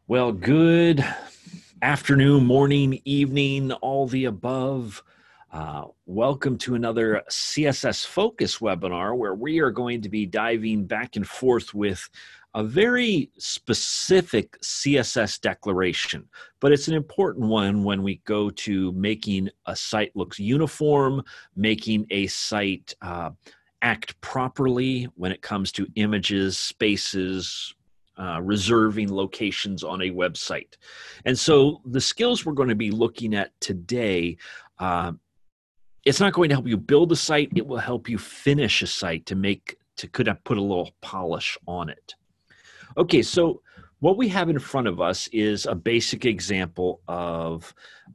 Well, good afternoon, morning, evening, all the above. Welcome to another CSS Focus webinar where we are going to be diving back and forth with a very specific CSS declaration, but it's an important one when we go to making a site looks uniform, making a site act properly when it comes to images, spaces, reserving locations on a website. And so the skills we're going to be looking at today, it's not going to help you build a site, it will help you finish a site to put a little polish on it. Okay, so what we have in front of us is a basic example of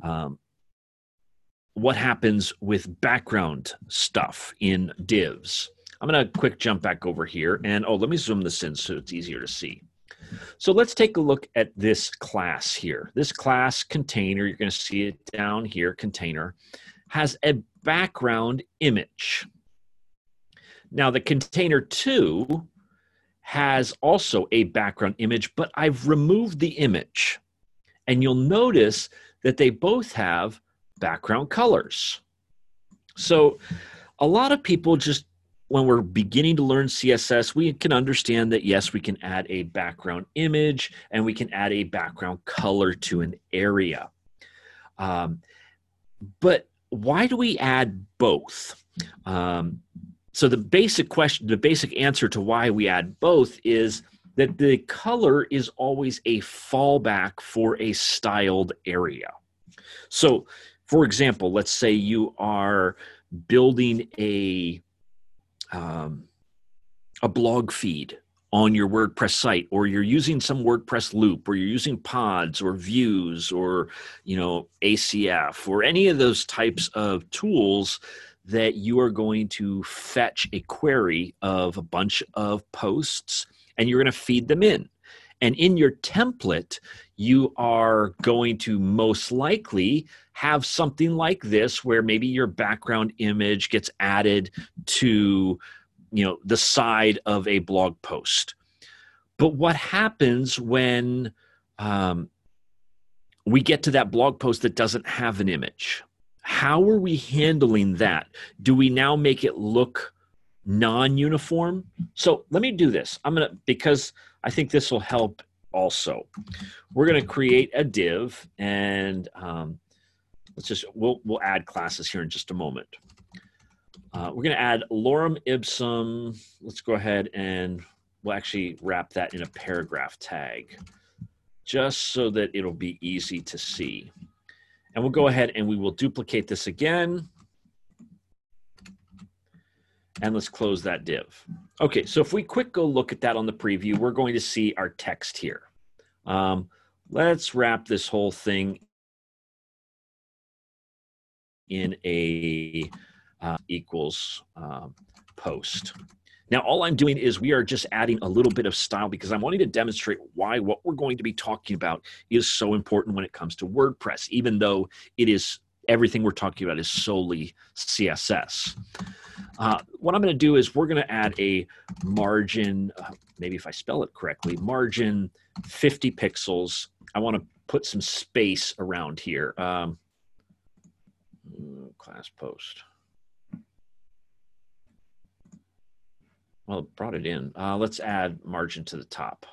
what happens with background stuff in divs. I'm going to quick jump back over here and, let me zoom this in so it's easier to see. So let's take a look at this class here. This class container, you're going to see it down here, container, has a background image. Now the container 2 has also a background image, but I've removed the image. And you'll notice that they both have background colors. So a lot of people just, when we're beginning to learn CSS, we can understand that, yes, we can add a background image and we can add a background color to an area. But why do we add both? So the basic answer to why we add both is that the color is always a fallback for a styled area. So, for example, let's say you are building a blog feed on your WordPress site, or you're using some WordPress loop, or you're using pods or views or, ACF or any of those types of tools that you are going to fetch a query of a bunch of posts and you're going to feed them in. And in your template, you are going to most likely have something like this where maybe your background image gets added to the side of a blog post. But what happens when we get to that blog post that doesn't have an image? How are we handling that? Do we now make it look non-uniform? So let me do this. Because I think this will help also. We're going to create a div and we'll add classes here in just a moment. We're going to add lorem ipsum. Let's go ahead and we'll actually wrap that in a paragraph tag just so that it'll be easy to see. And we'll go ahead and we will duplicate this again. And let's close that div. Okay, so if we go look at that on the preview, we're going to see our text here. Let's wrap this whole thing in a equals post. Now, all I'm doing is we are just adding a little bit of style because I'm wanting to demonstrate why what we're going to be talking about is so important when it comes to WordPress, even though everything we're talking about is solely CSS. What I'm going to do is we're going to add a margin, maybe if I spell it correctly, margin 50 pixels. I want to put some space around here. Class post. Well, it brought it in. Let's add margin to the top.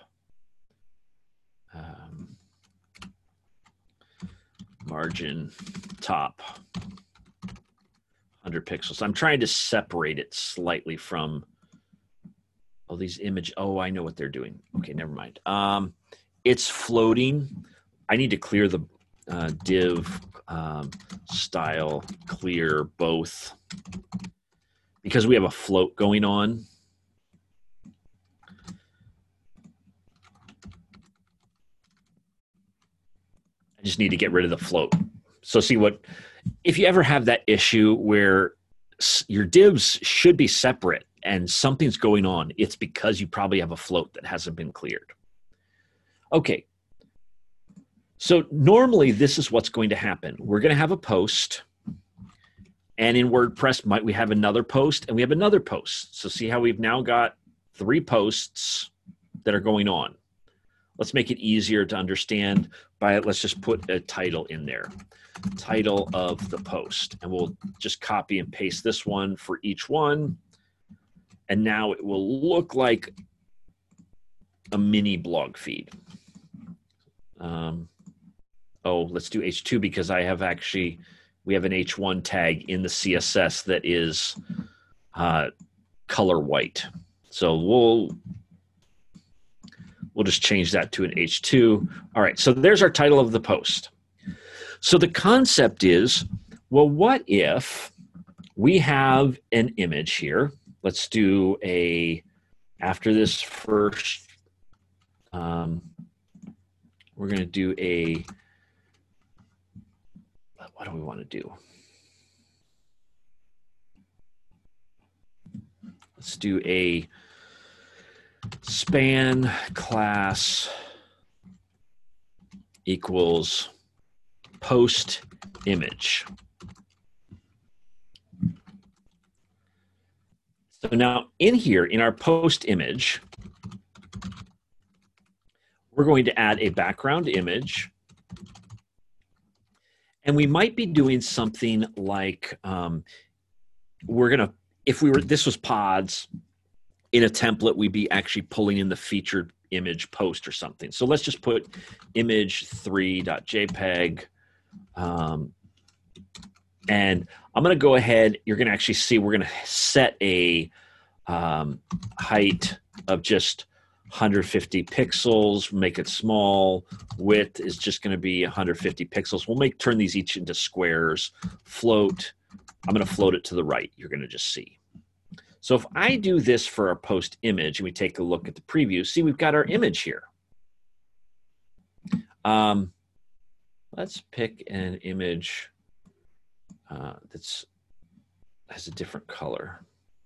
Margin top, 100 pixels. I'm trying to separate it slightly from these images. Oh, I know what they're doing. Okay, never mind. It's floating. I need to clear the div style, clear both, because we have a float going on. I just need to get rid of the float. So if you ever have that issue where your divs should be separate and something's going on, it's because you probably have a float that hasn't been cleared. Okay. So normally this is what's going to happen. We're going to have a post, and in WordPress we have another post and we have another post. So see how we've now got 3 posts that are going on. let's make it easier to understand by, let's just put a title in there. Title of the post. And we'll just copy and paste this one for each one. And now it will look like a mini blog feed. Oh, let's do H2 because we have an H1 tag in the CSS that is color white. So we'll just change that to an H2. All right, so there's our title of the post. So the concept is, well, what if we have an image here? Let's do after this first, we're going to do what do we want to do? Let's do a span class equals post image. So now in here, in our post image, we're going to add a background image. And we might be doing something like, this was pods in a template, we'd be actually pulling in the featured image post or something. So let's just put image3.jpg. And I'm going to go ahead, you're going to actually see we're going to set a height of just 150 pixels, make it small. Width is just going to be 150 pixels. We'll turn these each into squares. Float, I'm going to float it to the right. You're going to just see. So if I do this for our post image and we take a look at the preview, see we've got our image here. Let's pick an image that has a different color.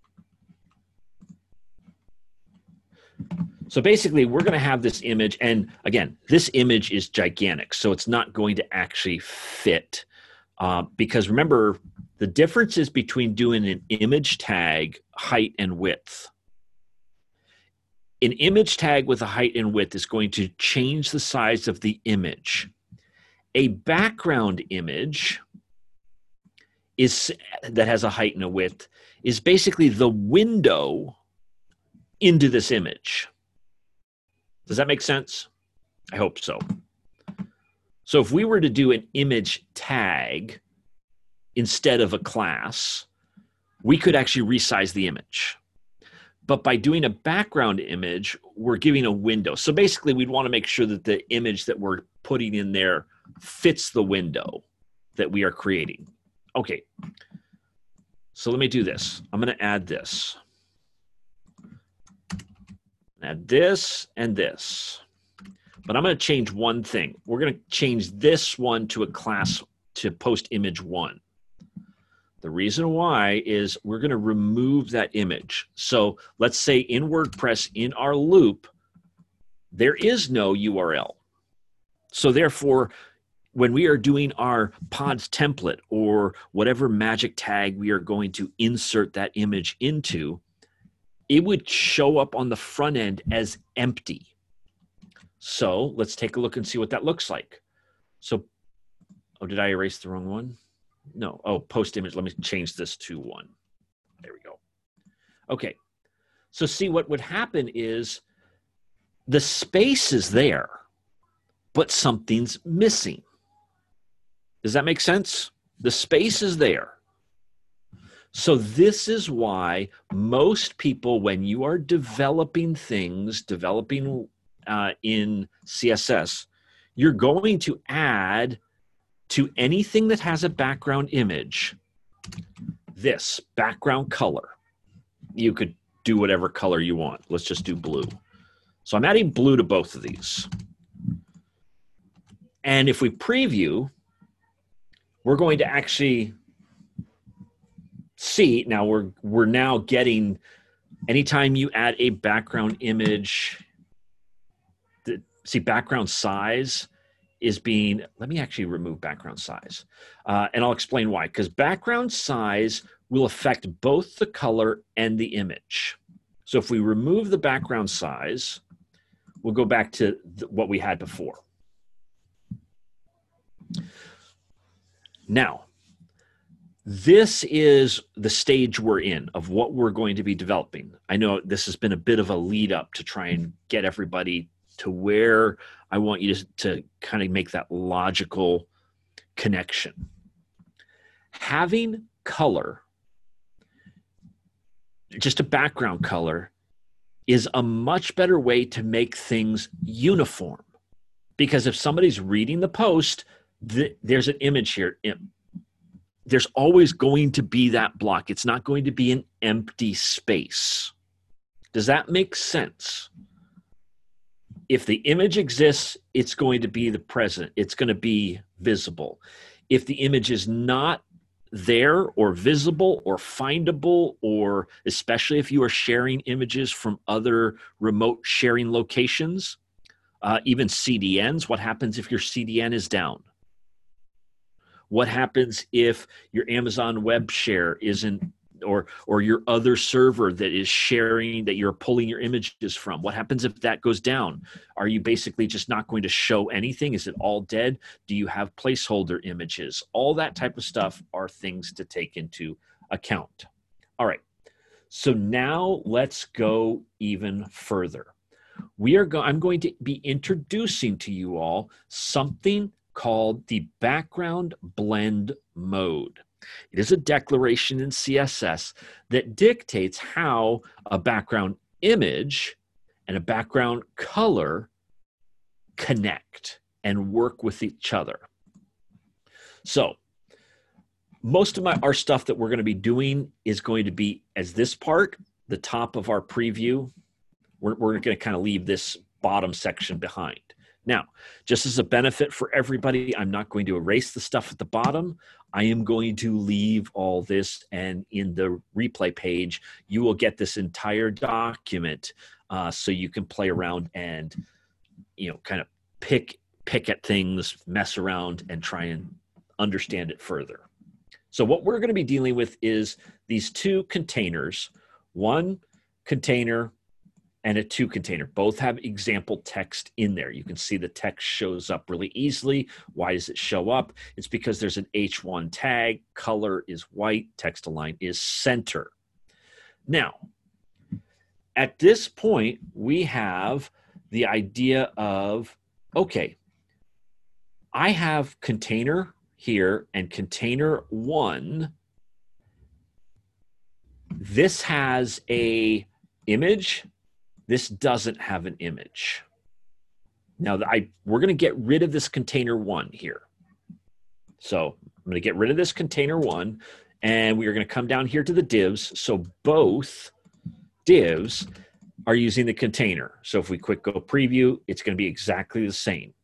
So basically, we're going to have this image, and again, this image is gigantic, so it's not going to actually fit. Because remember, the difference is between doing an image tag, height and width. An image tag with a height and width is going to change the size of the image. A background image that has a height and a width is basically the window into this image. Does that make sense? I hope so. So if we were to do an image tag instead of a class, we could actually resize the image. But by doing a background image, we're giving a window. So basically, we'd want to make sure that the image that we're putting in there fits the window that we are creating. Okay, so let me do this. I'm going to add this. Add this and this. But I'm going to change one thing. We're going to change this one to a class to post image 1. The reason why is we're going to remove that image. So let's say in WordPress, in our loop, there is no URL. So therefore, when we are doing our pods template or whatever magic tag we are going to insert that image into, it would show up on the front end as empty. So let's take a look and see what that looks like. So, oh, did I erase the wrong one? No. Oh, post image. Let me change this to 1. There we go. Okay. So see, what would happen is the space is there, but something's missing. Does that make sense? The space is there. So this is why most people, when you are developing things, in CSS, you're going to add to anything that has a background image, this background color. You could do whatever color you want. Let's just do blue. So I'm adding blue to both of these. And if we preview, we're going to actually see, now we're now getting, anytime you add a background image, see background size is being, let me actually remove background size. And I'll explain why, because background size will affect both the color and the image. So if we remove the background size, we'll go back to what we had before. Now, this is the stage we're in of what we're going to be developing. I know this has been a bit of a lead up to try and get everybody to where I want you to kind of make that logical connection. Having color, just a background color, is a much better way to make things uniform. Because if somebody's reading the post, there's an image here. There's always going to be that block. It's not going to be an empty space. Does that make sense? If the image exists, it's going to be the present. It's going to be visible. If the image is not there or visible or findable, or especially if you are sharing images from other remote sharing locations, even CDNs, what happens if your CDN is down? What happens if your Amazon Web Share isn't, or your other server that is sharing, that you're pulling your images from? What happens if that goes down? Are you basically just not going to show anything? Is it all dead? Do you have placeholder images? All that type of stuff are things to take into account. All right. So now let's go even further. I'm going to be introducing to you all something called the background blend mode. It is a declaration in CSS that dictates how a background image and a background color connect and work with each other. So most of our stuff that we're going to be doing is going to be, as this part, the top of our preview, we're going to kind of leave this bottom section behind. Now, just as a benefit for everybody, I'm not going to erase the stuff at the bottom. I am going to leave all this, and in the replay page, you will get this entire document so you can play around and, kind of pick at things, mess around, and try and understand it further. So what we're going to be dealing with is these two containers, one container and a two container. Both have example text in there. You can see the text shows up really easily. Why does it show up? It's because there's an H1 tag, color is white, text align is center. Now, at this point, we have the idea of, okay, I have container here and container one. This has a image. This doesn't have an image. Now, we're going to get rid of this container one here. So I'm going to get rid of this container one, and we are going to come down here to the divs. So both divs are using the container. So if we quick go preview, it's going to be exactly the same.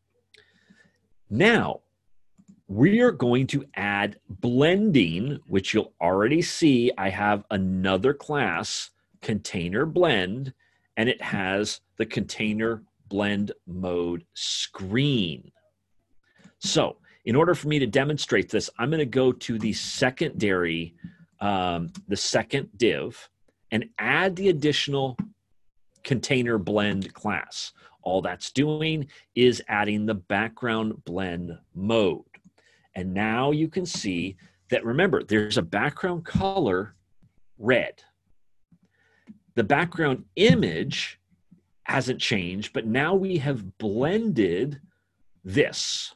Now, we are going to add blending, which you'll already see. I have another class, container blend, and it has the container blend mode screen. So in order for me to demonstrate this, I'm going to go to the secondary, the second div, and add the additional container blend class. All that's doing is adding the background blend mode. And now you can see that, remember, there's a background color, red. The background image hasn't changed, but now we have blended this.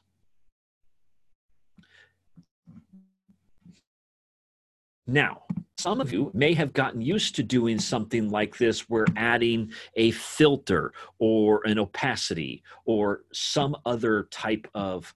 Now, some of you may have gotten used to doing something like this, where adding a filter or an opacity or some other type of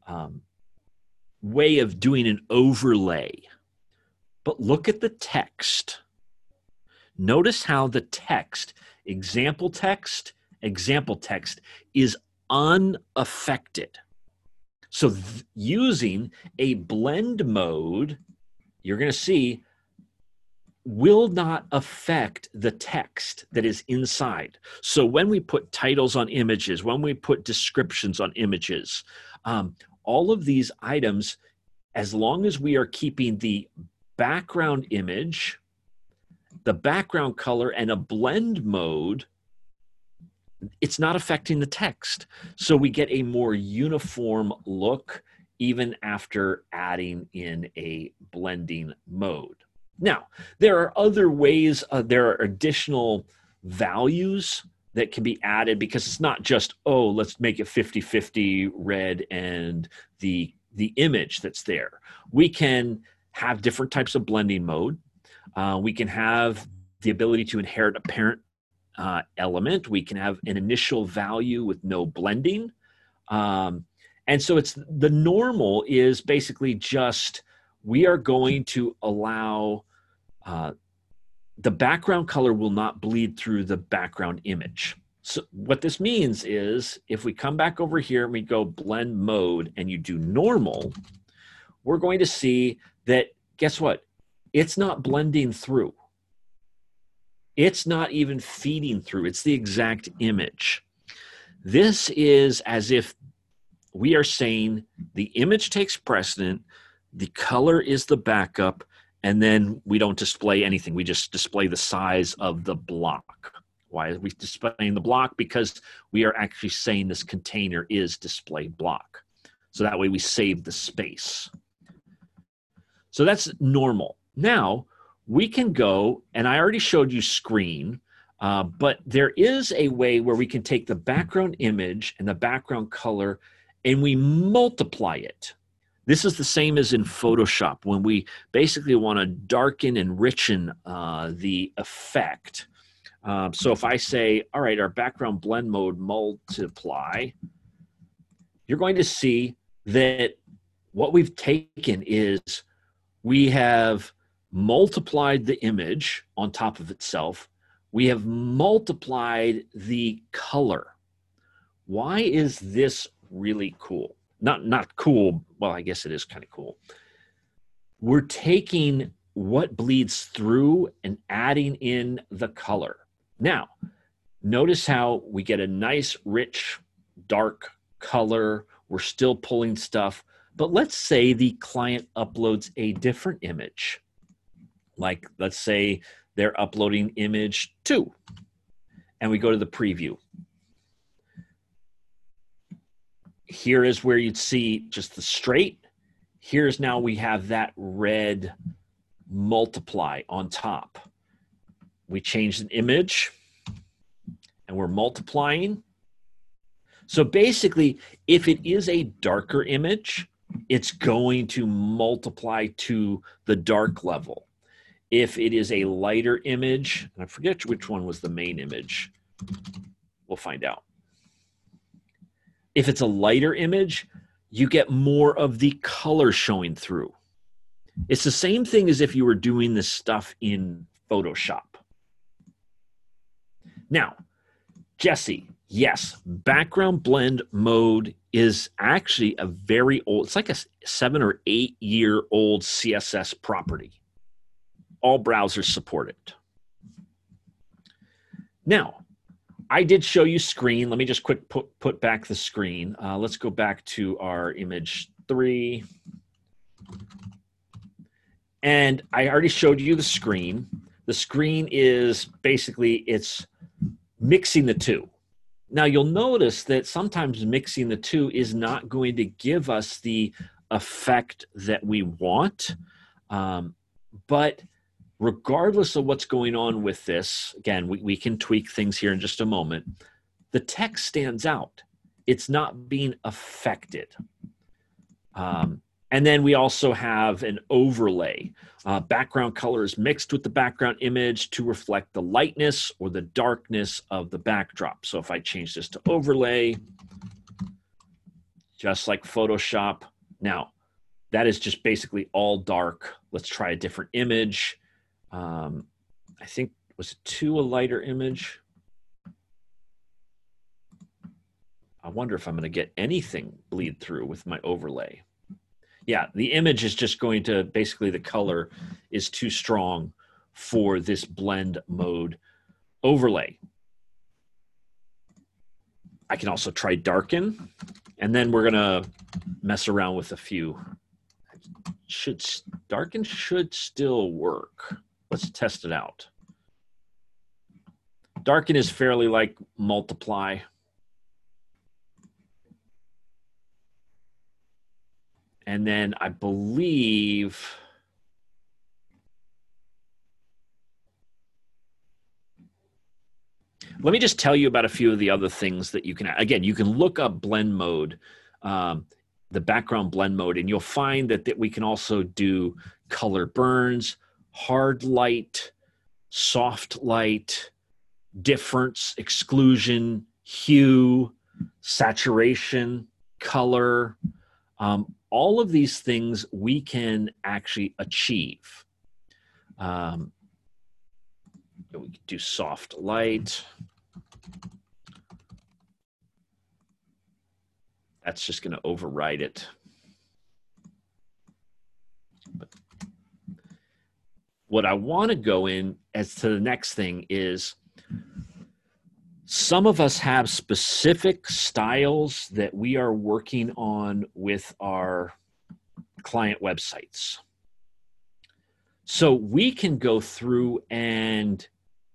way of doing an overlay. But look at the text. Notice how the text, example text, is unaffected. So using a blend mode, you're going to see, will not affect the text that is inside. So when we put titles on images, when we put descriptions on images, all of these items, as long as we are keeping the background image, the background color, and a blend mode, it's not affecting the text. So we get a more uniform look even after adding in a blending mode. Now, there are other ways, there are additional values that can be added, because it's not just, oh, let's make it 50-50 red and the image that's there. We can have different types of blending mode. We can have the ability to inherit a parent element. We can have an initial value with no blending. And so it's the normal is basically just, we are going to allow the background color will not bleed through the background image. So what this means is, if we come back over here and we go blend mode and you do normal, we're going to see that, guess what? It's not blending through. It's not even feeding through. It's the exact image. This is as if we are saying the image takes precedent, the color is the backup, and then we don't display anything. We just display the size of the block. Why are we displaying the block? Because we are actually saying this container is display block. So that way we save the space. So that's normal. Now we can go, and I already showed you screen, but there is a way where we can take the background image and the background color and we multiply it. This is the same as in Photoshop when we basically want to darken and richen the effect. So if I say, all right, our background blend mode multiply, you're going to see that what we've taken is we have multiplied the image on top of itself. We have multiplied the color. Why is this really cool? Not cool. Well, I guess it is kind of cool. We're taking what bleeds through and adding in the color. Now, notice how we get a nice, rich, dark color. We're still pulling stuff. But let's say the client uploads a different image. Like, let's say they're uploading image 2. And we go to the preview. Here is where you'd see just the straight. Here's now we have that red multiply on top. We changed an image and we're multiplying. So basically, if it is a darker image, it's going to multiply to the dark level. If it is a lighter image, and I forget which one was the main image, we'll find out. If it's a lighter image, you get more of the color showing through. It's the same thing as if you were doing this stuff in Photoshop. Now, Jesse, yes, background blend mode is actually a very old, it's like a 7 or 8 year old CSS property. All browsers support it. Now, I did show you screen. Let me just quick put back the screen. Let's go back to our image 3. And I already showed you the screen. The screen is basically, it's mixing the two. Now you'll notice that sometimes mixing the two is not going to give us the effect that we want. But regardless of what's going on with this, again, we can tweak things here in just a moment. The text stands out. It's not being affected. And then we also have an overlay. Background color is mixed with the background image to reflect the lightness or the darkness of the backdrop. So if I change this to overlay, just like Photoshop. Now, that is just basically all dark. Let's try a different image. I think, was it 2 a lighter image? I wonder if I'm going to get anything bleed through with my overlay. Yeah, the image is just going to, basically the color is too strong for this blend mode overlay. I can also try darken, and then we're going to mess around with a few. Darken should still work. Let's test it out. Darken is fairly like multiply. And then I believe let me just tell you about a few of the other things that you can, again, you can look up blend mode, the background blend mode, and you'll find that we can also do color burns, hard light, soft light, difference, exclusion, hue, saturation, color. All of these things we can actually achieve. We can do soft light. That's just going to override it. But what I want to go in as to the next thing is some of us have specific styles that we are working on with our client websites. So we can go through and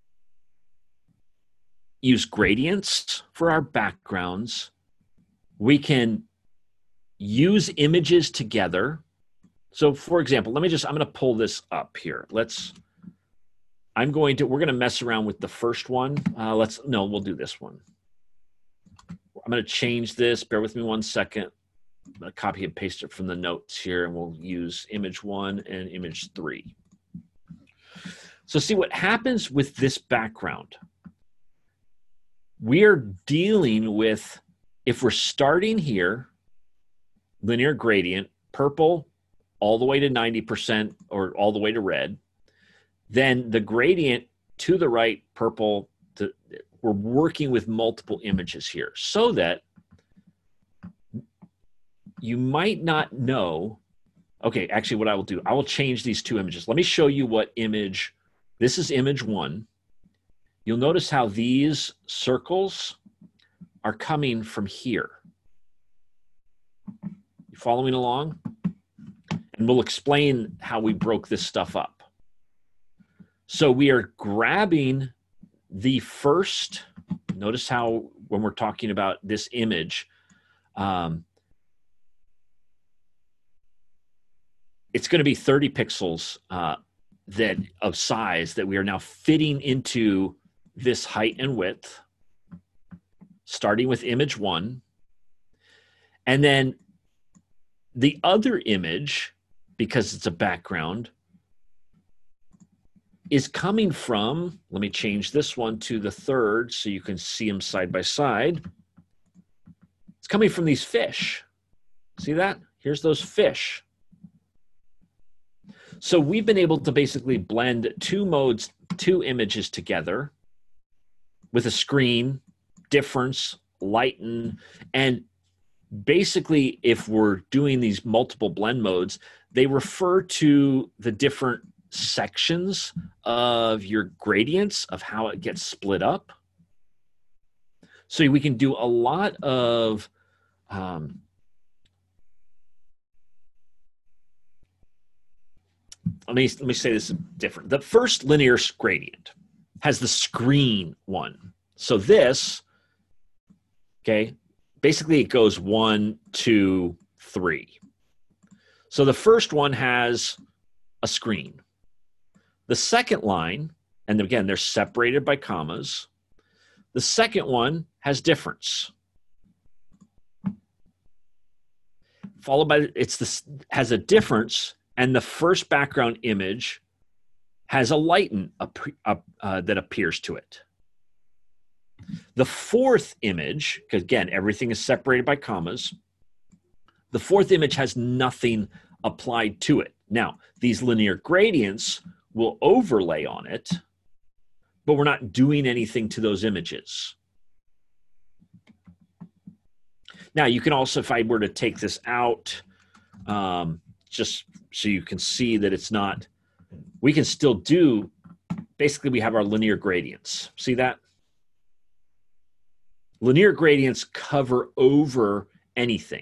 use gradients for our backgrounds. We can use images together. So for example, I'm going to pull this up here. We're going to mess around with the first one. We'll do this one. I'm going to change this. Bear with me 1 second. I'm going to copy and paste it from the notes here, and we'll use image 1 and image 3. So see what happens with this background. We're dealing with, if we're starting here, linear gradient, purple all the way to 90% or all the way to red, then the gradient to the right, purple, we're working with multiple images here so that you might not know. Okay, actually what I will do, I will change these two images. Let me show you what image, this is image 1. You'll notice how these circles are coming from here. You following along? And we'll explain how we broke this stuff up. So we are grabbing the first, notice how when we're talking about this image, it's going to be 30 pixels of size that we are now fitting into this height and width, starting with image 1. And then the other image, because it's a background, is coming from, let me change this one to the third so you can see them side by side. It's coming from these fish. See that? Here's those fish. So we've been able to basically blend two images together with a screen, difference, lighten, and basically if we're doing these multiple blend modes, they refer to the different sections of your gradients of how it gets split up. So we can do a lot of let me say this different. The first linear gradient has the screen one. So this, okay, basically it goes 1, 2, 3. So the first one has a screen. The second line, and again, they're separated by commas. The second one has difference. Followed by, has a difference, and the first background image has a lighten that appears to it. The fourth image, because again, everything is separated by commas, the fourth image has nothing applied to it. Now, these linear gradients will overlay on it, but we're not doing anything to those images. Now, you can also, if I were to take this out, just so you can see that it's not, we can still do, basically we have our linear gradients. See that? Linear gradients cover over anything.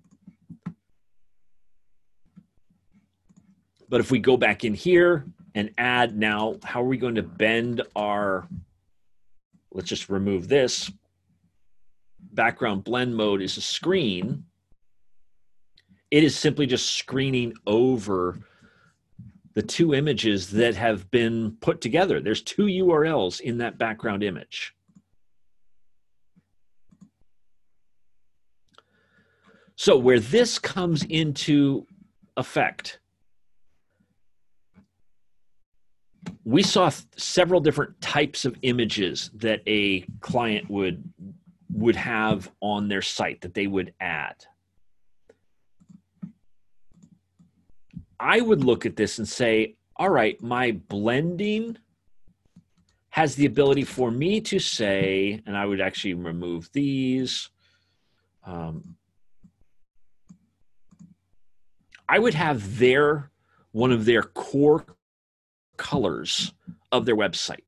But if we go back in here and add now, how are we going to bend our let's just remove this. Background blend mode is a screen. It is simply just screening over the two images that have been put together. There's two URLs in that background image. So where this comes into effect, we saw several different types of images that a client would have on their site that they would add. I would look at this and say, all right, my blending has the ability for me to say, and I would actually remove these. I would have one of their core colors of their website.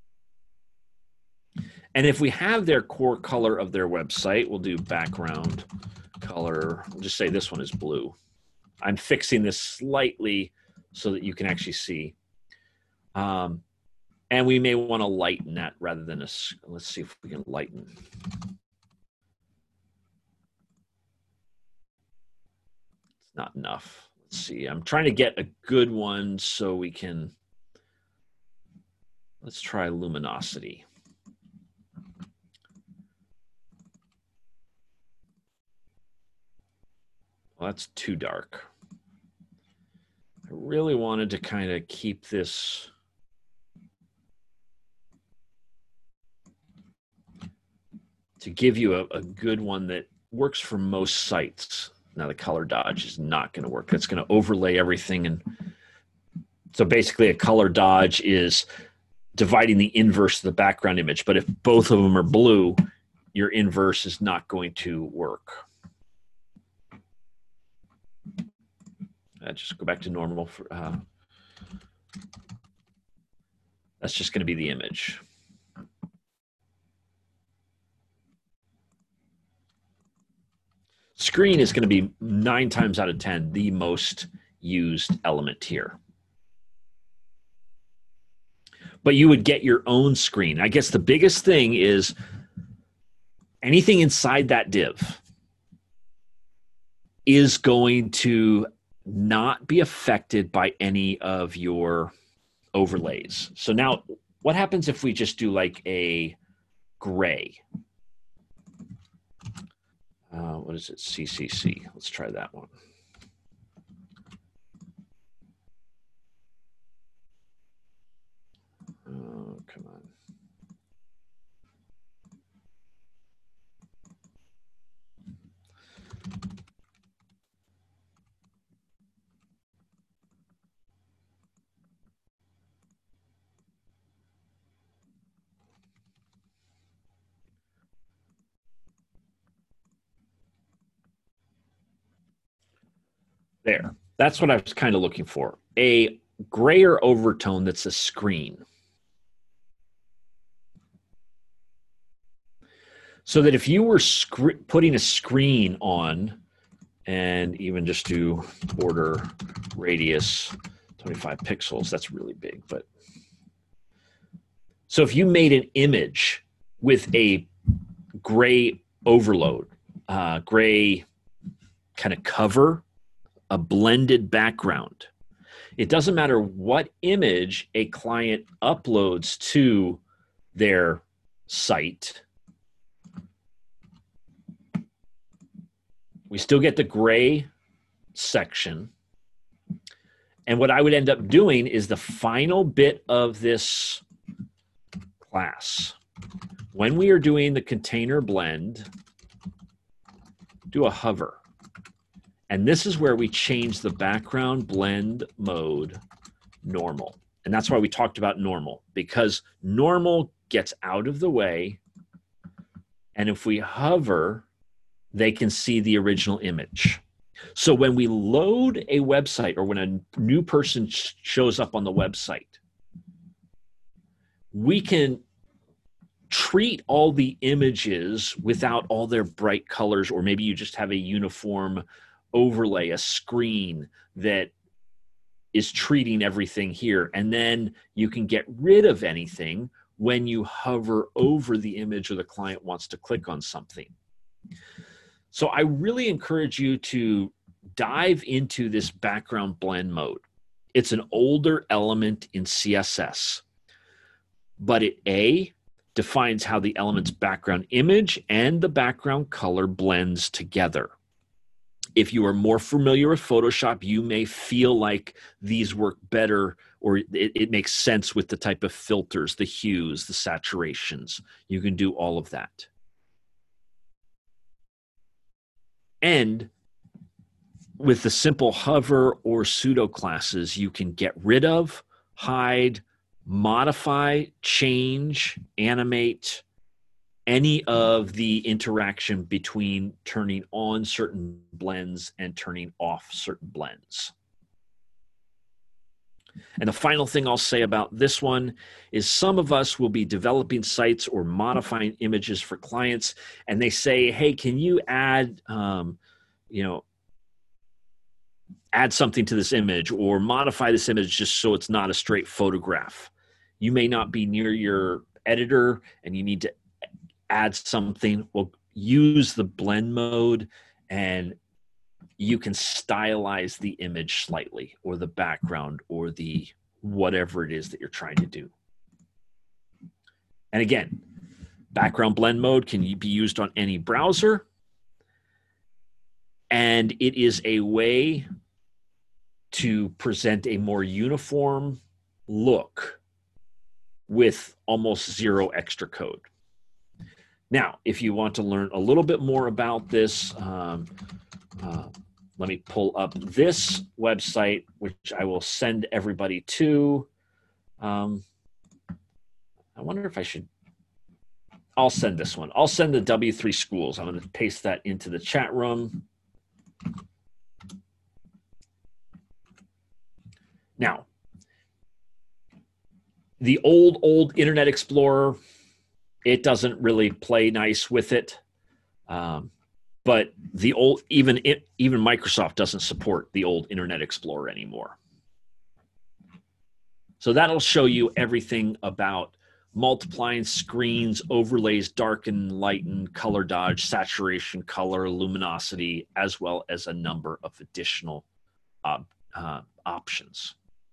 And if we have their core color of their website, we'll do background color. We'll just say this one is blue. I'm fixing this slightly so that you can actually see. And we may want to lighten that rather than let's see if we can lighten. It's not enough. Let's see. I'm trying to get a good one so we can, let's try luminosity. Well, that's too dark. I really wanted to kind of keep this to give you a good one that works for most sites. Now the color dodge is not going to work. It's going to overlay everything. And so basically a color dodge is dividing the inverse of the background image. But if both of them are blue, your inverse is not going to work. Just go back to normal. That's just going to be the image. Screen is going to be 9 times out of 10 the most used element here. But you would get your own screen. I guess the biggest thing is anything inside that div is going to not be affected by any of your overlays. So now what happens if we just do like a gray? What is it? CCC. Let's try that one. Oh, come on. There. That's what I was kind of looking for. A grayer overtone that's a screen. So that if you were putting a screen on, and even just do border radius 25 pixels, that's really big. But so if you made an image with a gray overload, gray kind of cover, a blended background, it doesn't matter what image a client uploads to their site, we still get the gray section. And what I would end up doing is the final bit of this class. When we are doing the container blend, do a hover. And this is where we change the background blend mode normal. And that's why we talked about normal, because normal gets out of the way. And if we hover, they can see the original image. So when we load a website, or when a new person shows up on the website, we can treat all the images without all their bright colors, or maybe you just have a uniform overlay, a screen that is treating everything here. And then you can get rid of anything when you hover over the image or the client wants to click on something. So I really encourage you to dive into this background blend mode. It's an older element in CSS, but it defines how the element's background image and the background color blends together. If you are more familiar with Photoshop, you may feel like these work better, or it makes sense with the type of filters, the hues, the saturations. You can do all of that. And with the simple hover or pseudo classes, you can get rid of, hide, modify, change, animate any of the interaction between turning on certain blends and turning off certain blends. And the final thing I'll say about this one is some of us will be developing sites or modifying images for clients, and they say, hey, can you add, add something to this image or modify this image just so it's not a straight photograph. You may not be near your editor and you need to add something. Well, use the blend mode and you can stylize the image slightly, or the background, or the whatever it is that you're trying to do. And again, background blend mode can be used on any browser. And it is a way to present a more uniform look with almost zero extra code. Now, if you want to learn a little bit more about this, let me pull up this website, which I will send everybody to. I wonder if I should, I'll send this one. I'll send the W3 Schools. I'm going to paste that into the chat room. Now, the old Internet Explorer, it doesn't really play nice with it. But the old, even Microsoft doesn't support the old Internet Explorer anymore. So that'll show you everything about multiplying screens, overlays, darken, lighten, color dodge, saturation, color, luminosity, as well as a number of additional options.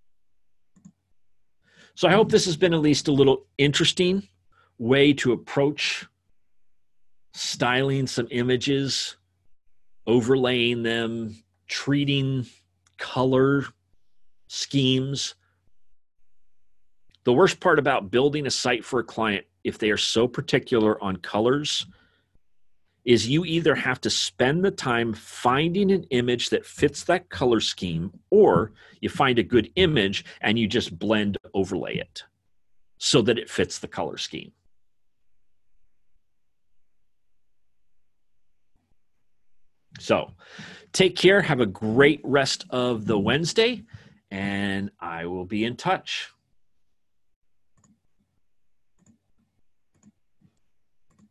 So I hope this has been at least a little interesting way to approach styling some images, overlaying them, treating color schemes. The worst part about building a site for a client, if they are so particular on colors, is you either have to spend the time finding an image that fits that color scheme, or you find a good image and you just blend overlay it so that it fits the color scheme. So take care. Have a great rest of the Wednesday, and I will be in touch.